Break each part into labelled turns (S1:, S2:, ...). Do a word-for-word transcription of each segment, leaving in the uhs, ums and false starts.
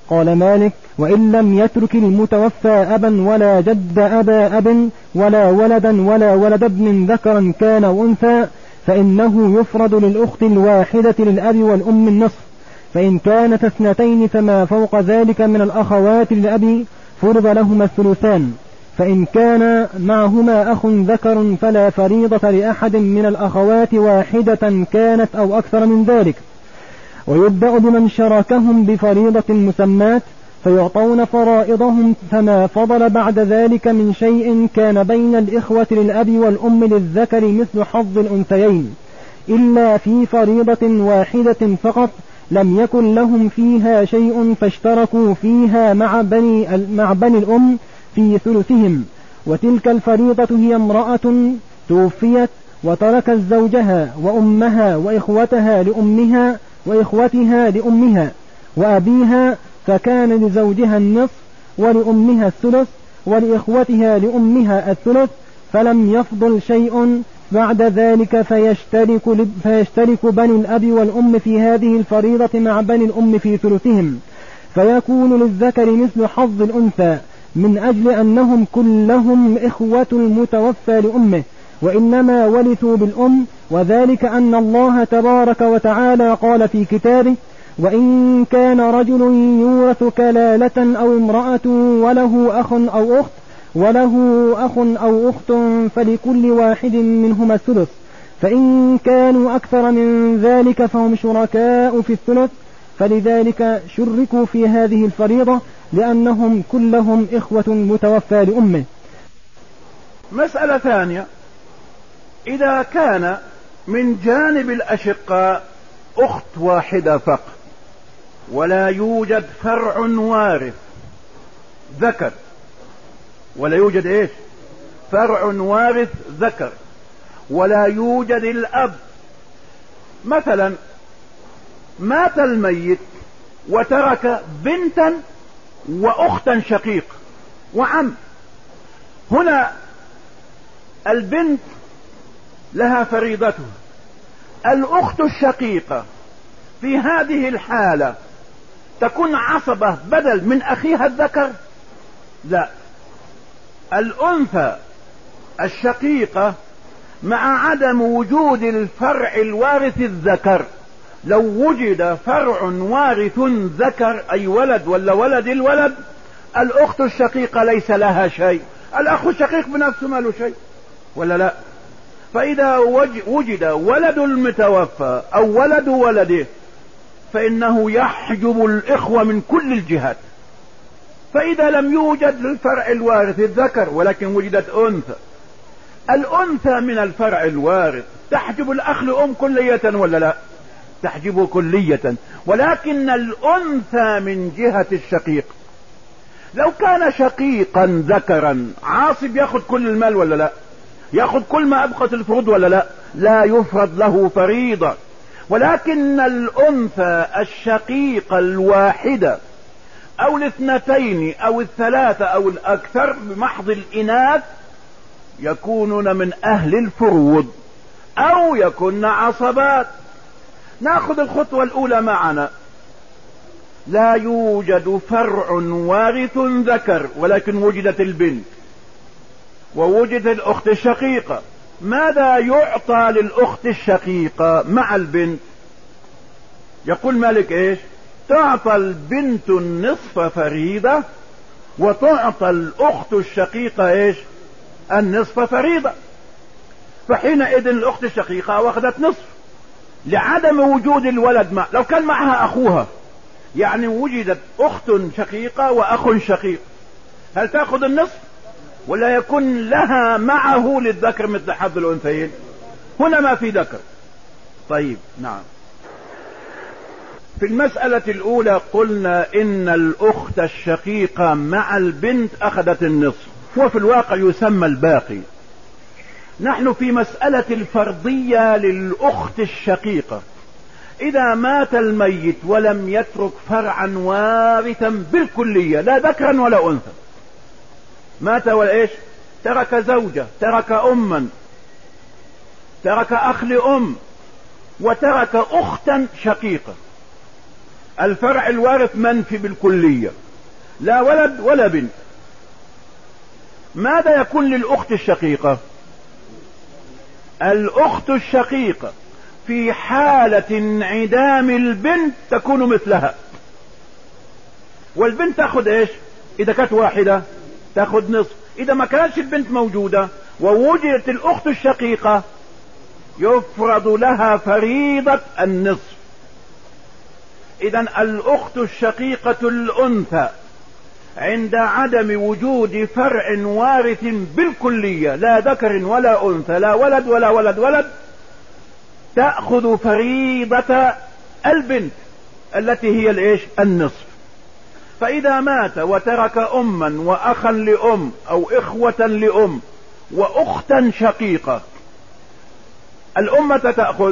S1: قال مالك: وإن لم يترك المتوفى أبا ولا جد أبا أب ولا ولدا ولا ولد ابن ذكرا كان أو أنثى فإنه يفرض للأخت الواحدة للأب والأم النصف، فإن كانت اثنتين فما فوق ذلك من الأخوات للأب فرض لهما الثلثان، فإن كان معهما أخ ذكر فلا فريضة لأحد من الأخوات واحدة كانت أو أكثر من ذلك. ويبدأ بمن شاركهم بفريضة مسمات فيعطون فرائضهم، فما فضل بعد ذلك من شيء كان بين الإخوة للأب والأم للذكر مثل حظ الأنثيين، إلا في فريضة واحدة فقط لم يكن لهم فيها شيء فاشتركوا فيها مع بني, مع بني الأم في ثلثهم، وتلك الفريضة هي امرأة توفيت وتركت زوجها وأمها وإخوتها لأمها وإخوتها لأمها وأبيها، فكان لزوجها النصف ولأمها الثلث ولإخوتها لأمها الثلث، فلم يفضل شيء بعد ذلك فيشترك, فيشترك بني الأب والأم في هذه الفريضة مع بني الأم في ثلثهم، فيكون للذكر مثل حظ الأنثى، من أجل أنهم كلهم إخوة المتوفى لأمه وإنما ورثوا بالأم، وذلك أن الله تبارك وتعالى قال في كتابه: وإن كان رجل يورث كلالة أو امرأة وله أخ أو أخت وله أخ أو أخت فلكل واحد منهما الثلث، فإن كانوا أكثر من ذلك فهم شركاء في الثلث، فلذلك شركوا في هذه الفريضة لأنهم كلهم إخوة متوفى لأمه.
S2: مسألة ثانية: إذا كان من جانب الأشقاء أخت واحدة فقط ولا يوجد فرع وارث ذكر، ولا يوجد إيش فرع وارث ذكر، ولا يوجد الأب، مثلا مات الميت وترك بنتا وأختا شقيق وعم، هنا البنت لها فريضتها، الأخت الشقيقة في هذه الحالة تكون عصبة بدل من أخيها الذكر؟ لا، الأنثى الشقيقة مع عدم وجود الفرع الوارث الذكر، لو وجد فرع وارث ذكر أي ولد ولا ولد الولد، الأخت الشقيقة ليس لها شيء، الأخ الشقيق بنفسه ما له شيء ولا لا؟ فإذا وجد ولد المتوفى أو ولد ولده فإنه يحجب الإخوة من كل الجهات. فإذا لم يوجد الفرع الوارث الذكر ولكن وجدت أنثى، الأنثى من الفرع الوارث تحجب الأخ لأم كلية ولا لا؟ تحجبه كلية، ولكن الأنثى من جهة الشقيق، لو كان شقيقا ذكرا عاصب يأخذ كل المال ولا لا؟ يأخذ كل ما أبقت الفروض ولا لا؟ لا يفرض له فريضة. ولكن الأنثى الشقيقة الواحدة أو الاثنتين أو الثلاثة أو الأكثر بمحض الإناث يكونون من أهل الفروض أو يكون عصبات. نأخذ الخطوة الأولى معنا: لا يوجد فرع وارث ذكر ولكن وجدت البنت ووجد الأخت الشقيقة، ماذا يعطى للأخت الشقيقة مع البنت؟ يقول مالك إيش؟ تعطى البنت النصف فريضة وتعطى الأخت الشقيقة إيش؟ النصف فريضة. فحينئذ الأخت الشقيقة واخذت نصف لعدم وجود الولد مع، لو كان معها أخوها، يعني وجدت أخت شقيقة وأخ شقيق، هل تأخذ النصف ولا يكون لها معه للذكر مثل حظ الأنثيين؟ هنا ما في ذكر. طيب نعم. في المسألة الأولى قلنا إن الأخت الشقيقة مع البنت أخذت النصف، وفي الواقع يسمى الباقي. نحن في مسألة الفرضية للأخت الشقيقة، إذا مات الميت ولم يترك فرعا وارثا بالكلية لا ذكرا ولا أنثى، مات ولا إيش؟ ترك زوجة، ترك أما، ترك أخ لأم، وترك أختا شقيقة، الفرع الوارث منفي بالكلية، لا ولد ولا بنت. ماذا يكون للأخت الشقيقة؟ الأخت الشقيقة في حالة انعدام البنت تكون مثلها، والبنت تأخذ ايش؟ إذا كانت واحدة تأخذ نصف، إذا ما كانتش البنت موجودة ووجدت الأخت الشقيقة يفرض لها فريضة النصف. إذا الأخت الشقيقة الأنثى عند عدم وجود فرع وارث بالكلية، لا ذكر ولا أنثى، لا ولد ولا ولد ولد، تأخذ فريضة البنت التي هي الايش؟ النصف. فإذا مات وترك أما وأخا لأم أو إخوة لأم وأختا شقيقة، الأمة تأخذ،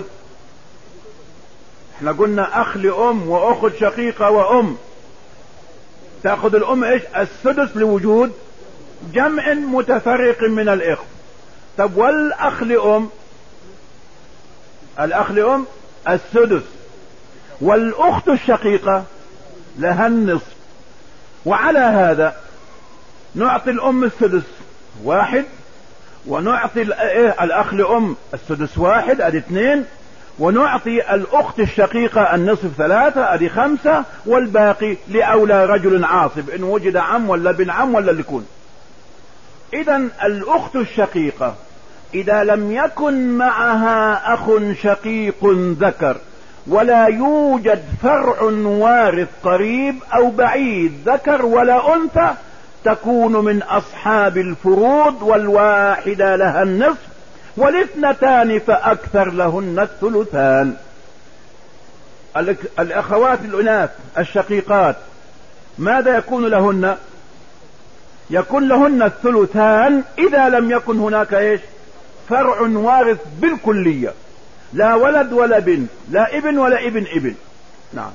S2: احنا قلنا أخ لأم وأخت شقيقة وأم، تأخذ الأم ايش؟ السدس لوجود جمع متفرق من الإخوة. طب والأخ لأم؟ الأخ لأم السدس، والأخت الشقيقة لها النصف. وعلى هذا نعطي الأم السدس واحد، ونعطي الأخ لأم السدس واحد ادي اثنين، ونعطي الأخت الشقيقة النصف ثلاثة ادي خمسة، والباقي لأولى رجل عاصب إن وجد عم ولا بن عم ولا اللي يكون. إذا الأخت الشقيقة إذا لم يكن معها أخ شقيق ذكر ولا يوجد فرع وارث قريب أو بعيد ذكر ولا أنثى، تكون من أصحاب الفروض، والواحدة لها النصف، والاثنتان فأكثر لهن الثلثان. الأخوات الإناث الشقيقات ماذا يكون لهن؟ يكون لهن الثلثان إذا لم يكن هناك إيش؟ فرع وارث بالكلية، لا ولد ولا بنت، لا ابن ولا ابن ابن. نعم.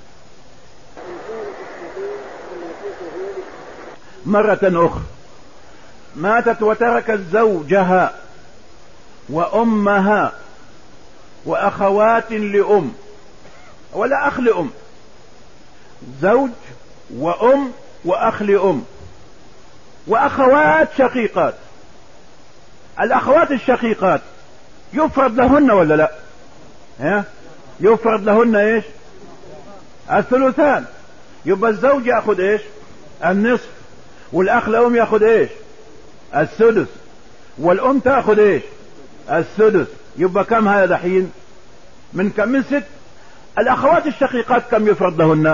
S2: مرة أخرى ماتت وتركت زوجها وأمها وأخوات لأم ولا أخ لأم، زوج وأم وأخ لأم وأخوات شقيقات. الأخوات الشقيقات يفرض لهن ولا لا؟ ها؟ يفرض لهن ايش؟ الثلثان. يبقى الزوج ياخذ ايش؟ النصف، والاخ لأم ياخذ ايش؟ السدس، والام تاخذ ايش؟ السدس. يبقى كم هذا دحين؟ من كم؟ من ست. الاخوات الشقيقات كم يفرض لهن؟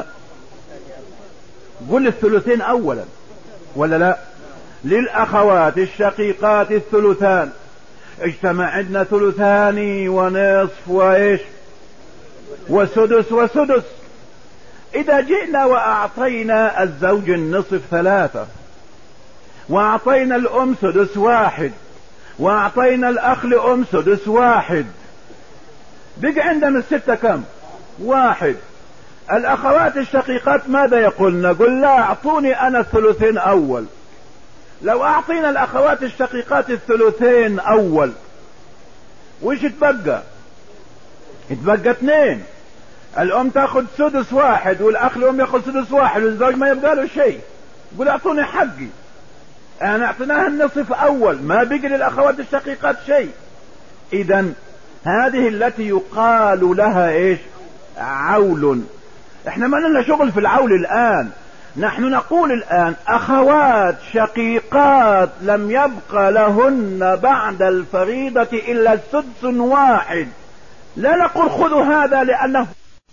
S2: قل الثلثين اولا ولا لا؟ للاخوات الشقيقات الثلثان. اجتمع عندنا ثلثان ونصف وايش؟ وسدس وسدس. اذا جئنا واعطينا الزوج النصف ثلاثة، واعطينا الام سدس واحد، واعطينا الاخ لام سدس واحد، بقى عندنا الستة كم؟ واحد. الاخوات الشقيقات ماذا يقولن؟ قل لا اعطوني انا الثلثين اول. لو اعطينا الاخوات الشقيقات الثلثين اول وش تبقى؟ يتبقى اثنين. الام تاخذ سدس واحد والاخ الام ياخذ سدس واحد والزوج ما يبقى له شيء. يقول اعطوني حقي، انا اعطيناها النصف اول ما بقي للاخوات الشقيقات شيء. اذا هذه التي يقال لها ايش؟ عول. احنا ما لنا شغل في العول الان، نحن نقول الآن أخوات شقيقات لم يبقى لهن بعد الفريضة إلا السدس واحد. لا نقول خذوا هذا لأنه،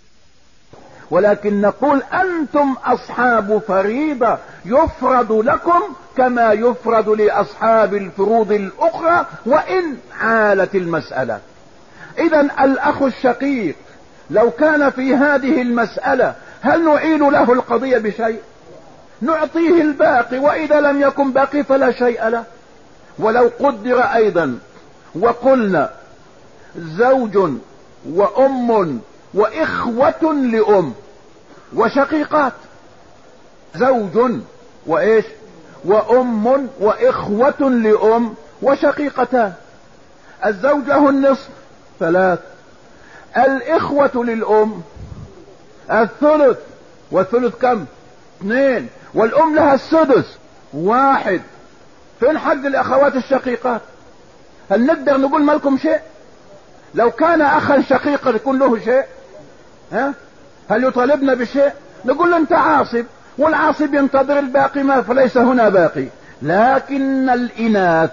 S2: ولكن نقول أنتم أصحاب فريضة يفرض لكم كما يفرض لأصحاب الفروض الأخرى وإن عالت المسألة. إذا الأخ الشقيق لو كان في هذه المسألة هل نعيل له القضية بشيء؟ نعطيه الباقي، وإذا لم يكن باقي فلا شيء له. ولو قدر أيضا وقلنا زوج وأم وإخوة لأم وشقيقات، زوج وإيش؟ وأم وإخوة لأم وشقيقتان. الزوج له النصف ثلاث، الإخوة للأم الثلث، والثلث كم؟ اثنين. والام لها السدس واحد. فين حق الاخوات الشقيقات؟ هل نقدر نقول ما لكم شيء؟ لو كان اخا شقيقا يكون له شيء؟ ها؟ هل يطالبنا بشيء؟ نقول له انت عاصب، والعاصب ينتظر الباقي ما فليس هنا باقي. لكن الاناث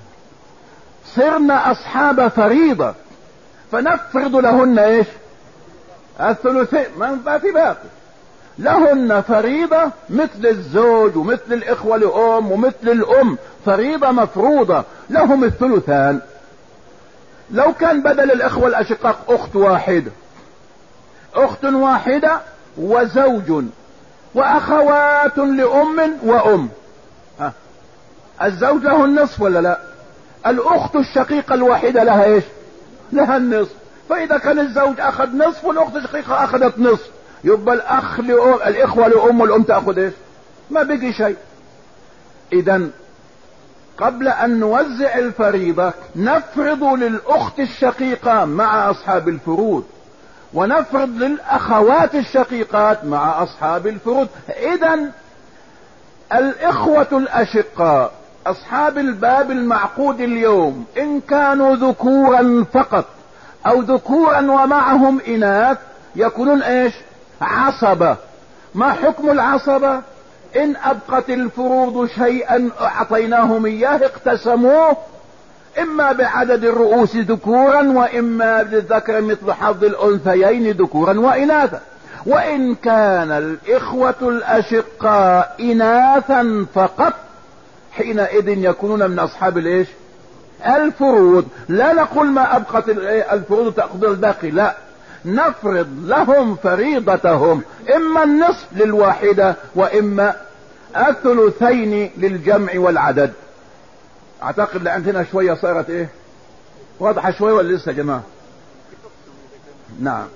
S2: صرنا اصحاب فريضة، فنفرض لهن ايش؟ الثلثين، ما في باقي. لهن فريضة مثل الزوج ومثل الاخوة لأم ومثل الام، فريضة مفروضة، لهم الثلثان. لو كان بدل الاخوة الاشقاق اخت واحدة، اخت واحدة وزوج واخوات لام وام، ها. الزوج له النصف ولا لا؟ الاخت الشقيقة الواحدة لها ايش؟ لها النصف. فاذا كان الزوج اخذ نصف والاخت الشقيقة اخذت نصف، يبقى الاخ لأم، الاخوة لام والام تاخذ ايش؟ ما بقي شيء. اذا قبل ان نوزع الفريضة نفرض للاخت الشقيقة مع اصحاب الفروض، ونفرض للاخوات الشقيقات مع اصحاب الفروض. اذا الاخوة الاشقاء اصحاب الباب المعقود اليوم ان كانوا ذكورا فقط او ذكورا ومعهم اناث يكونون ايش؟ عصبة. ما حكم العصبة؟ ان ابقت الفروض شيئا اعطيناهم اياه اقتسموه، اما بعدد الرؤوس ذكورا واما بالذكر مثل حظ الانثيين ذكورا واناثا. وان كان الاخوة الاشقاء اناثا فقط حينئذ يكونون من اصحاب الايش؟ الفروض. لا نقول ما ابقت الفروض تأخذ الباقي، لا، نفرض لهم فريضتهم، اما النصف للواحدة واما الثلثين للجمع والعدد. اعتقد لعندنا شوية صارت ايه واضحة شوية ولا لسه يا جماعة؟ نعم.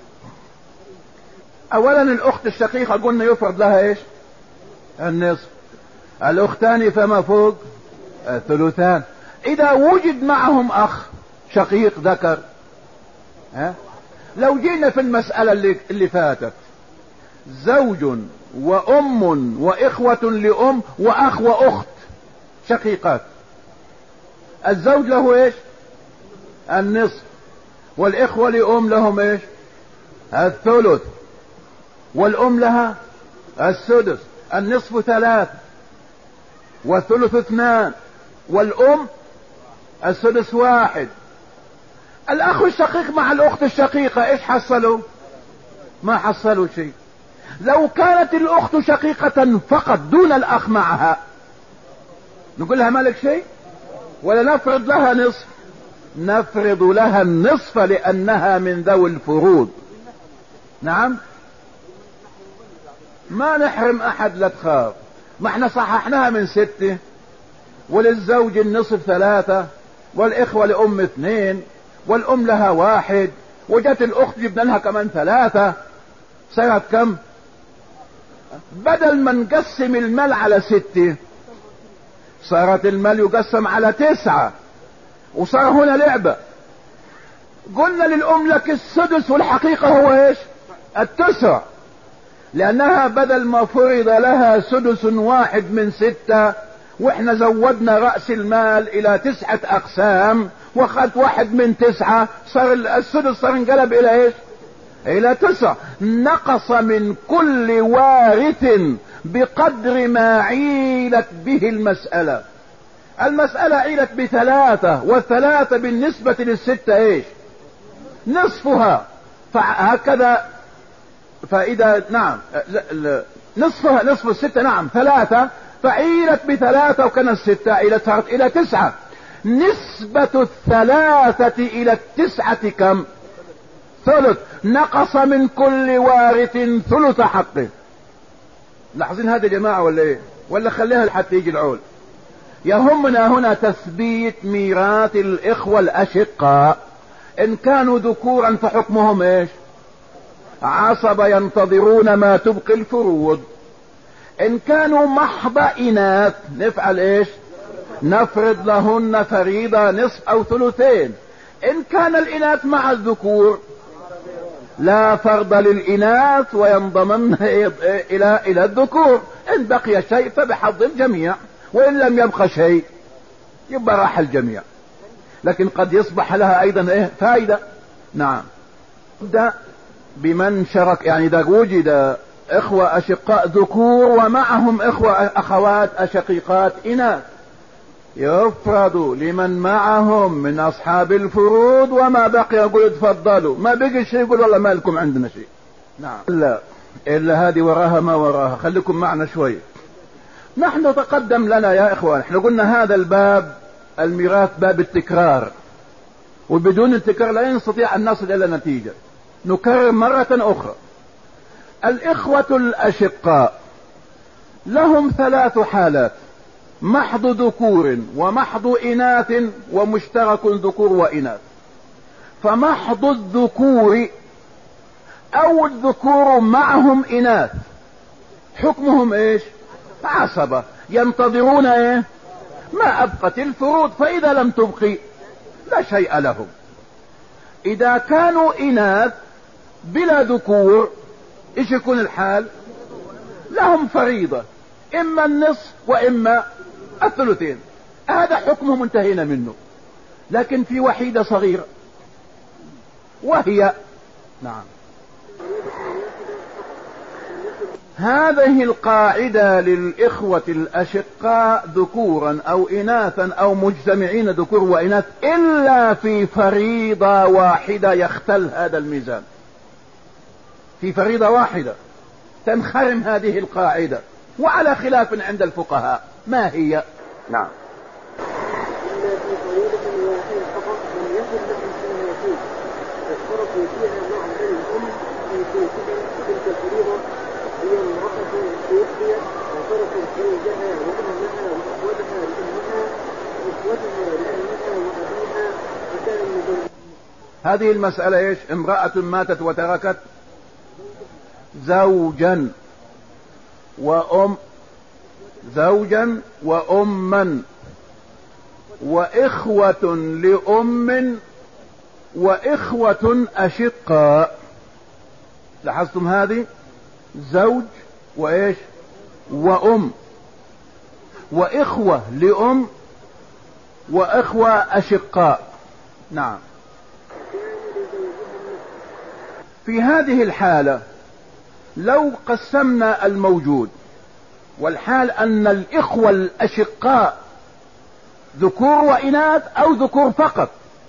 S2: اولا الاخت الشقيقة قلنا يفرض لها ايش؟ النصف. الاختان فما فوق الثلثان. اذا وجد معهم اخ شقيق ذكر، ها؟ لو جينا في المسألة اللي, اللي فاتت زوج وام واخوة لام واخ واخت شقيقات، الزوج له ايش؟ النصف. والاخوة لام لهم ايش؟ الثلث. والام لها السدس. النصف ثلاث والثلث اثنان والام السدس واحد. الاخ الشقيق مع الاخت الشقيقة ايش حصلوا؟ ما حصلوا شيء. لو كانت الاخت شقيقة فقط دون الاخ معها نقول لها مالك شيء ولا نفرض لها نصف؟ نفرض لها النصف لانها من ذوي الفروض. نعم، ما نحرم احد، لا تخاف. ما احنا صححناها من ستة، وللزوج النصف ثلاثة، والاخوة لام اثنين، والام لها واحد، وجت الاخت جبنا لها كمان ثلاثة، صارت كم؟ بدل ما نقسم المال على ستة صارت المال يقسم على تسعة، وصار هنا لعبة. قلنا للام لك السدس، والحقيقة هو ايش؟ التسع، لانها بدل ما فرض لها سدس واحد من ستة واحنا زودنا رأس المال الى تسعة اقسام واخذت واحد من تسعة، صار السدس صار انقلب الى ايش؟ الى تسع. نقص من كل وارث بقدر ما عيلت به المسألة. المسألة عيلت بثلاثة، والثلاثة بالنسبة للستة ايش؟ نصفها. فهكذا فاذا نعم نصفها نصف الستة نعم ثلاثة، فعيلت بثلاثة وكان الستة عيلت صارت الى تسعة. نسبة الثلاثة الى التسعة كم؟ ثلث. نقص من كل وارث ثلث حقه. لاحظين هذا يا جماعة ولا ايه؟ ولا خليها لحتى يجي العول؟ يهمنا هنا تثبيت ميراث الاخوة الاشقاء. ان كانوا ذكورا فحكمهم ايش؟ عصبة ينتظرون ما تبقي الفروض. ان كانوا محض اناث نفعل ايش؟ نفرض لهن فريضة نصف او ثلثين. ان كان الاناث مع الذكور لا فرض للإناث وينضمن إلى إلى الذكور. إن بقي شيء فبحظ الجميع، وإن لم يبقى شيء يبقى راح الجميع، لكن قد يصبح لها أيضا إيه فائدة. نعم. ده بمن شرك، يعني إذا وجد إخوة أشقاء ذكور ومعهم إخوة أخوات أشقيقات إناث، يفرض لمن معهم من أصحاب الفروض، وما بقي يقول تفضلوا، ما بقي شيء يقول والله ما لكم عندنا شيء. نعم. إلا, إلا هذه وراها ما وراها. خليكم معنا شوي. نحن تقدم لنا يا إخوان، احنا قلنا هذا الباب الميراث باب التكرار، وبدون التكرار لا نستطيع أن نصل إلى نتيجة. نكرر مرة أخرى. الإخوة الأشقاء لهم ثلاث حالات: محض ذكور ومحض إناث ومشترك ذكور وإناث. فمحض الذكور أو الذكور معهم إناث حكمهم إيش؟ عصبة، ينتظرون إيه؟ ما أبقت الفروض، فإذا لم تبقي لا شيء لهم. إذا كانوا إناث بلا ذكور إيش يكون الحال؟ لهم فريضة، إما النصف وإما الثلثين. هذا حكمه منتهينا منه. لكن في وحيدة صغيرة وهي نعم هذه القاعدة للإخوة الأشقاء ذكورا أو إناثا أو مجتمعين ذكور وإناث، إلا في فريضة واحدة يختل هذا الميزان. في فريضة واحدة تنخرم هذه القاعدة، وعلى خلاف عند الفقهاء. ما هي؟ نعم.
S3: إلا في فريضة واحدة فقط لم يكن لهم فيها شيء، فاشتركوا فيها مع بني الأم في تلك الفريضة. هي امرأة توفيت وتركت زوجها وابنها وأخوتها لأمها وإخوتها لأمها وأبيها وكان من
S2: هذه المسألة ايش؟ امرأة ماتت وتركت زوجا وأم زوجا وأما وإخوة لأم وإخوة أشقاء. لاحظتم هذه؟ زوج وإيش؟ وأم وإخوة لأم وإخوة أشقاء. نعم. في هذه الحالة لو قسمنا الموجود، والحال أن الإخوة الأشقاء ذكور وإناث أو ذكور فقط،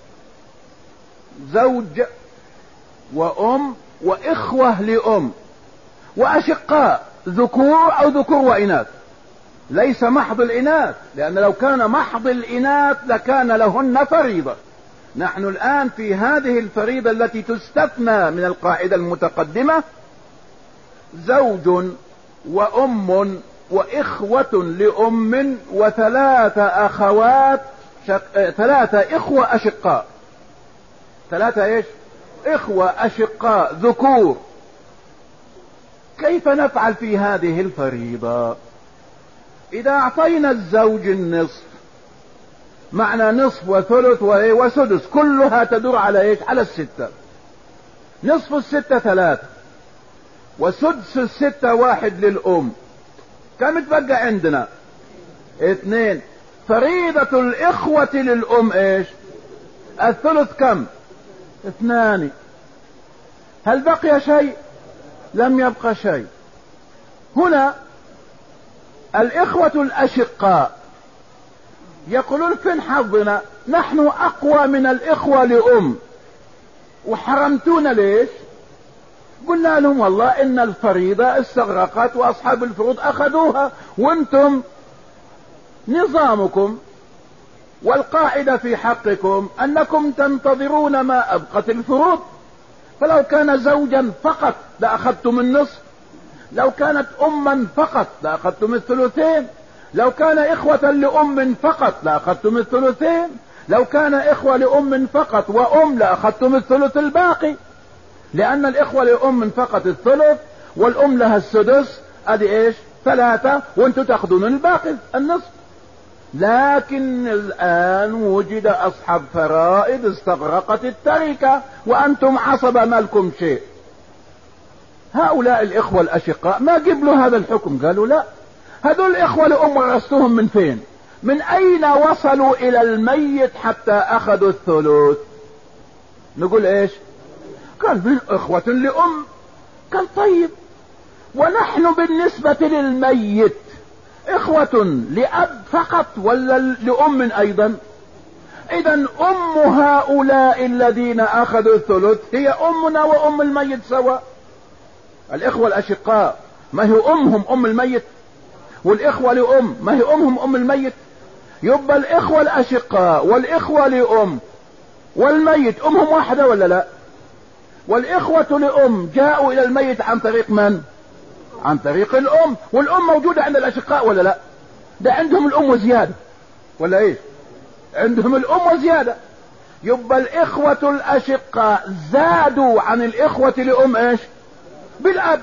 S2: زوج وأم وإخوة لأم وأشقاء ذكور أو ذكور وإناث، ليس محض الإناث، لأن لو كان محض الإناث لكان لهن فريضة. نحن الآن في هذه الفريضة التي تستثنى من القاعدة المتقدمة: زوج وأم وإخوة لأم وثلاثة أخوات شق... ثلاثة إخوة أشقاء. ثلاثة إيش؟ إخوة أشقاء ذكور. كيف نفعل في هذه الفريضة؟ إذا أعطينا الزوج النصف، معنى نصف وثلث وسدس كلها تدور على إيش؟ على الستة. نصف الستة ثلاثة وسدس الستة واحد للأم. كم تبقى عندنا؟ اثنين. فريضة الإخوة للأم إيش؟ الثلث. كم؟ اثنان. هل بقي شيء؟ لم يبقى شيء. هنا الإخوة الأشقاء يقولون فين حظنا؟ نحن أقوى من الإخوة لأم وحرمتونا ليش؟ قلنا لهم والله إن الفريضة استغرقت وأصحاب الفروض أخذوها، وانتم نظامكم والقاعدة في حقكم أنكم تنتظرون ما أبقت الفروض. فلو كان زوجا فقط لأخذتم النصف، لو كانت أما فقط لأخذتم الثلثين، لو كان إخوة لأم فقط لأخذتم الثلثين، لو كان إخوة لأم فقط وأم لأخذتم الثلث الباقي، لأن الإخوة لأم فقط الثلث والأم لها السدس. أدي إيش؟ ثلاثة، وانتم تأخذون الباقي النصف. لكن الآن وجد أصحاب فرائض استغرقت التركة وأنتم عصبة ما لكم شيء. هؤلاء الإخوة الأشقاء ما قبلوا هذا الحكم. قالوا لا، هذول الإخوة لأم ورثتهم من فين؟ من أين وصلوا إلى الميت حتى أخذوا الثلث؟ نقول إيش؟ قال من إخوة لأم. قال طيب، ونحن بالنسبة للميت إخوة لأب فقط ولا لأم أيضا؟ إذا أم هؤلاء الذين أخذوا الثلث هي أمنا وأم الميت سواء. الإخوة الأشقاء ما هي أمهم أم الميت، والإخوة لأم ما هي أمهم أم الميت. يبقى الإخوة الأشقاء والإخوة لأم والميت أمهم واحدة ولا لا؟ والإخوة لأم جاءوا إلى الميت عن طريق من؟ عن طريق الأم. والأم موجودة عند الأشقاء ولا لا؟ ده عندهم الأم وزيادة ولا إيش؟ عندهم الأم وزيادة. يبقى الإخوة الأشقاء زادوا عن الإخوة لأم إيش؟ بالأب.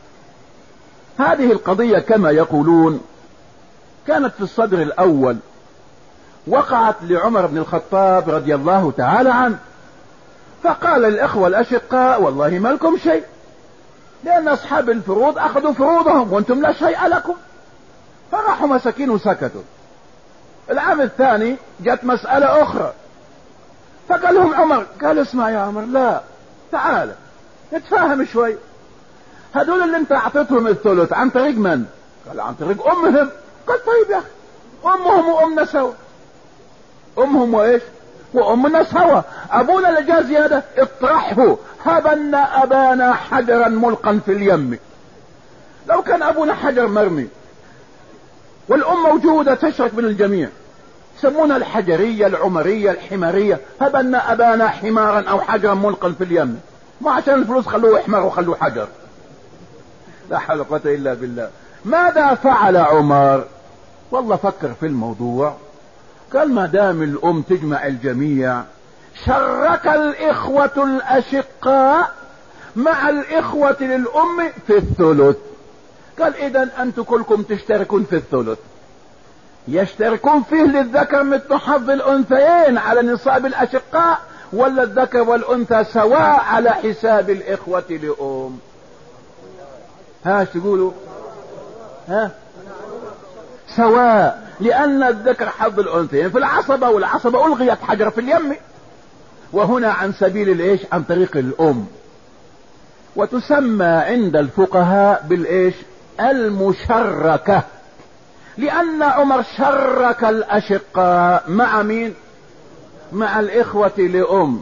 S2: هذه القضية كما يقولون كانت في الصدر الأول، وقعت لعمر بن الخطاب رضي الله تعالى عنه، فقال للإخوة الأشقاء والله ما لكم شيء، لأن أصحاب الفروض أخذوا فروضهم وأنتم لا شيء لكم. فراحوا مساكين وسكتوا. العام الثاني جت مسألة أخرى، فقال لهم عمر، قال اسمع يا عمر، لا تعال نتفاهم شوي. هذول اللي انت اعطيتهم الثلث عن طريق من؟ قال عن طريق امهم. قال طيب يا اخي، امهم وامنا سوا. امهم وايش؟ وامنا سوا. ابونا اللي جاء زياده اطرحه، هبن ابانا حجرا ملقا في اليم. لو كان ابونا حجر مرمي والام موجوده تشرك من الجميع، يسمونها الحجريه العمريه الحماريه، هبن ابانا حمارا او حجرا ملقا في اليم. ما عشان الفلوس خلوه حمار وخلوه حجر. لا حول ولا قوة الا بالله. ماذا فعل عمر؟ والله فكر في الموضوع، قال ما دام الام تجمع الجميع، شرك الاخوة الاشقاء مع الاخوة للام في الثلث. قال اذا انتم كلكم تشتركون في الثلث، يشتركون فيه للذكر مثل حظ الانثيين على نصاب الاشقاء، ولا الذكر والانثى سواء على حساب الاخوة لام؟ ها تقولوا؟ ها سواء، لان الذكر حظ الانثيين في العصبة، والعصبة الغيت حجر في اليم. وهنا عن سبيل الايش؟ عن طريق الام. وتسمى عند الفقهاء بالايش؟ المشركة، لان عمر شرك الاشقاء مع مين؟ مع الاخوة لام.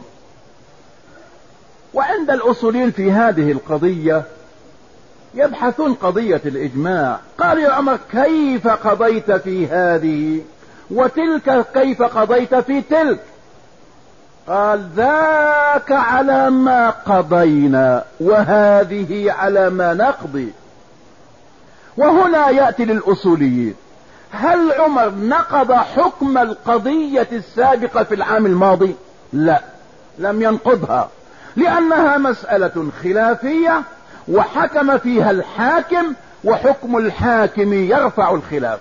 S2: وعند الاصوليين في هذه القضية يبحثون قضية الإجماع. قال يا عمر كيف قضيت في هذه وتلك كيف قضيت في تلك؟ قال ذاك على ما قضينا وهذه على ما نقضي. وهنا يأتي للأصوليين، هل عمر نقض حكم القضية السابقة في العام الماضي؟ لا، لم ينقضها، لأنها مسألة خلافية وحكم فيها الحاكم، وحكم الحاكم يرفع الخلاف.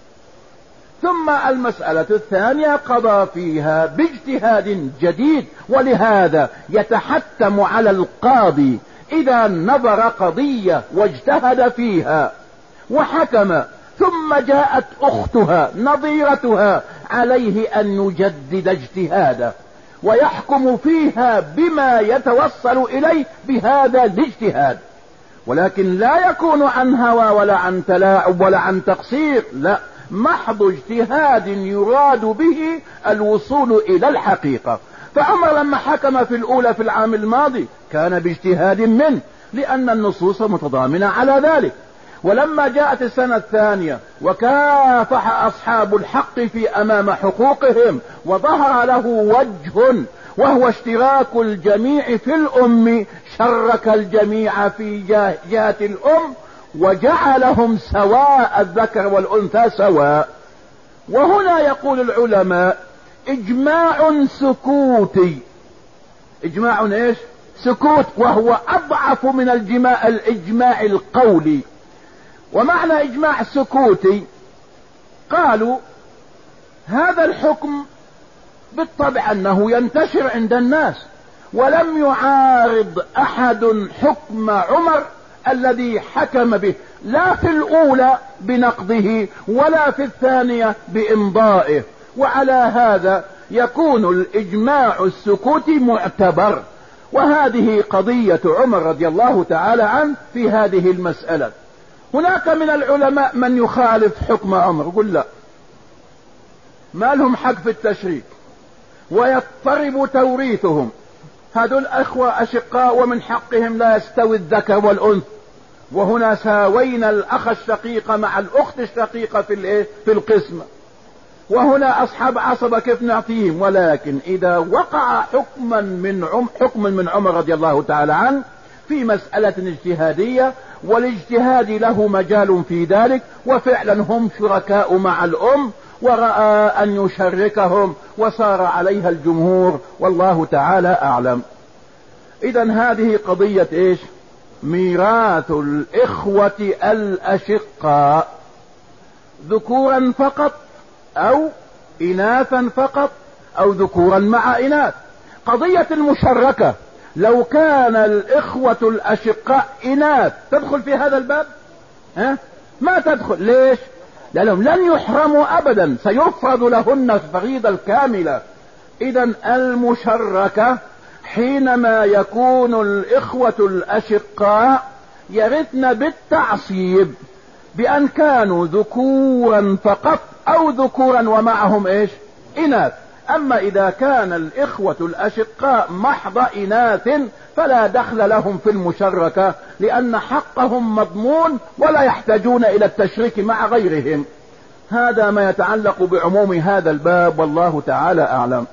S2: ثم المسألة الثانية قضى فيها باجتهاد جديد، ولهذا يتحتم على القاضي إذا نظر قضية واجتهد فيها وحكم، ثم جاءت أختها نظيرتها، عليه أن يجدد اجتهاده ويحكم فيها بما يتوصل إليه بهذا الاجتهاد، ولكن لا يكون عن هوى ولا عن تلاعب ولا عن تقصير، لا، محض اجتهاد يراد به الوصول إلى الحقيقة. فعمر لما حكم في الأولى في العام الماضي كان باجتهاد منه، لأن النصوص متضامنة على ذلك. ولما جاءت السنة الثانية وكافح أصحاب الحق في أمام حقوقهم وظهر له وجه وهو اشتراك الجميع في الأم، شرك الجميع في جهة الأم وجعلهم سواء، الذكر والأنثى سواء. وهنا يقول العلماء إجماع سكوتي. إجماع إيش؟ سكوت، وهو أضعف من الجماع الإجماع القولي. ومعنى إجماع سكوتي قالوا هذا الحكم بالطبع أنه ينتشر عند الناس، ولم يعارض أحد حكم عمر الذي حكم به، لا في الأولى بنقضه ولا في الثانية بإمضائه. وعلى هذا يكون الإجماع السكوتي معتبر. وهذه قضية عمر رضي الله تعالى عنه في هذه المسألة. هناك من العلماء من يخالف حكم عمر، يقول لا، ما لهم حق في التشريك ويضطرب توريثهم، هذول أخوة أشقاء ومن حقهم لا يستوي الذكر والأنثى، وهنا ساوينا الأخ الشقيق مع الأخت الشقيقة في الإيه؟ في القسمة، وهنا أصحاب عصبة كيف نعطيهم. ولكن إذا وقع حكما من عم حكم من عمر رضي الله تعالى عنه في مسألة اجتهادية، والاجتهاد له مجال في ذلك، وفعلا هم شركاء مع الأم، ورأى أن يشركهم وصار عليها الجمهور، والله تعالى أعلم. إذا هذه قضية إيش؟ ميراث الإخوة الأشقاء، ذكورا فقط أو إناثا فقط أو ذكورا مع إناث. قضية المشركة لو كان الإخوة الأشقاء إناث تدخل في هذا الباب؟ ها؟ ما تدخل. ليش؟ لأنهم لن يحرموا أبدا، سيفرض لهن الفريضة الكاملة. إذا المشركة حينما يكون الإخوة الأشقاء يرثن بالتعصيب بأن كانوا ذكورا فقط أو ذكورا ومعهم إيش؟ إناث. أما إذا كان الإخوة الأشقاء محض إناث فلا دخل لهم في المشركة، لأن حقهم مضمون ولا يحتاجون إلى التشريك مع غيرهم. هذا ما يتعلق بعموم هذا الباب، والله تعالى أعلم.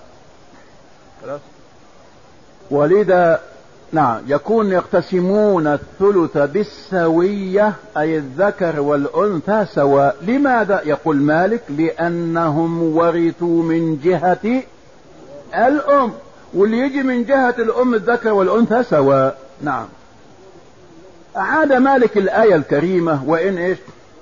S2: ولذا نعم يكون يقتسمون الثلث بالسوية، أي الذكر والأنثى سواء. لماذا؟ يقول مالك لأنهم ورثوا من جهة الأم، واللي يجي من جهة الأم الذكر والأنثى سواء. نعم. أعاد مالك الآية الكريمة وإن إيش؟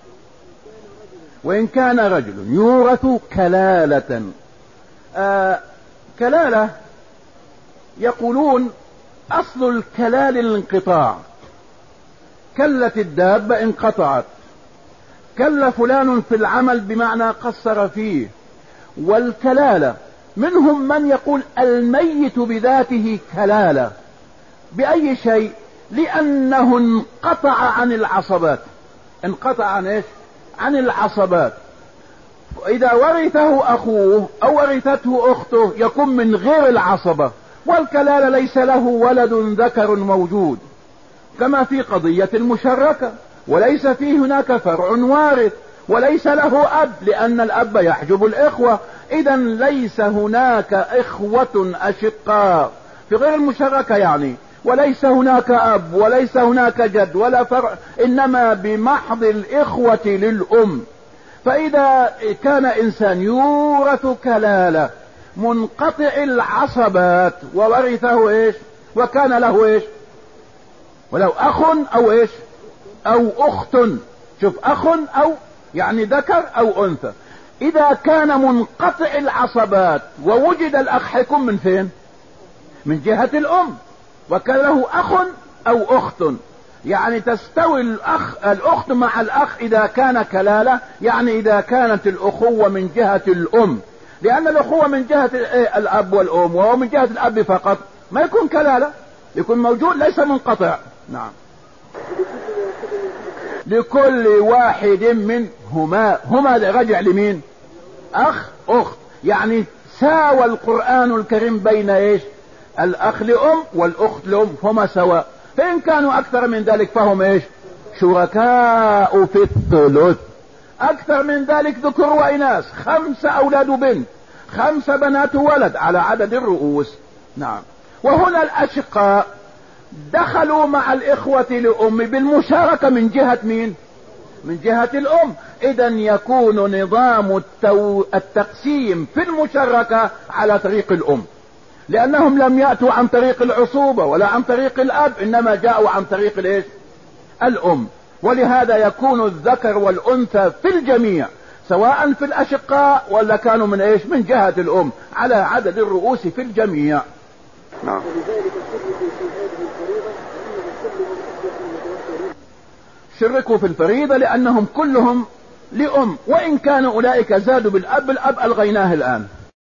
S2: وإن كان رجل يورث كلالة. آه كلالة يقولون أصل الكلال الانقطاع، كلت الدابة انقطعت، كل فلان في العمل بمعنى قصر فيه. والكلالة منهم من يقول الميت بذاته كلالة. بأي شيء؟ لأنه انقطع عن العصبات. انقطع عن ايش؟ عن العصبات. إذا ورثه أخوه أو ورثته أخته يكون من غير العصبة. والكلالة ليس له ولد ذكر موجود، كما في قضية المشركة، وليس فيه هناك فرع وارث، وليس له أب لأن الأب يحجب الإخوة. إذا ليس هناك إخوة أشقاء في غير المشركة يعني، وليس هناك أب وليس هناك جد ولا فرع، إنما بمحض الإخوة للأم. فإذا كان إنسان يورث كلالة منقطع العصبات وورثه ايش؟ وكان له ايش؟ ولو اخ او ايش؟ او اخت. شوف، اخ او يعني ذكر او انثى. اذا كان منقطع العصبات ووجد الاخ حيكون من فين؟ من جهة الام. وكان له اخ او اخت، يعني تستوي الاخ الاخت مع الاخ اذا كان كلالة، يعني اذا كانت الاخوة من جهة الام. لأن الأخوة من جهة الأب والأم، وهو من جهة الأب فقط، ما يكون كلالة، يكون موجود ليس منقطع. نعم. لكل واحد منهما، هما رجع لمين؟ أخ أخت. يعني ساوى القرآن الكريم بين إيش؟ الأخ لأم والأخت لأم، هما سواء. فإن كانوا أكثر من ذلك فهم إيش؟ شركاء في الثلث. أكثر من ذلك ذكر وإناث، خمسة أولاد بنت، خمسة بنات ولد على عدد الرؤوس. نعم. وهنا الأشقاء دخلوا مع الإخوة لأم بالمشاركة من جهة مين؟ من جهة الأم. إذا يكون نظام التو... التقسيم في المشاركة على طريق الأم، لأنهم لم يأتوا عن طريق العصوبة ولا عن طريق الأب، إنما جاءوا عن طريق الإيش؟ الأم. ولهذا يكون الذكر والأنثى في الجميع، سواء في الأشقاء ولا كانوا من إيش؟ من جهة الأم، على عدد الرؤوس في الجميع. نعم. شركوا في الفريضة لأنهم كلهم لأم، وإن كان أولئك زادوا بالأب، الأب ألغيناه الآن.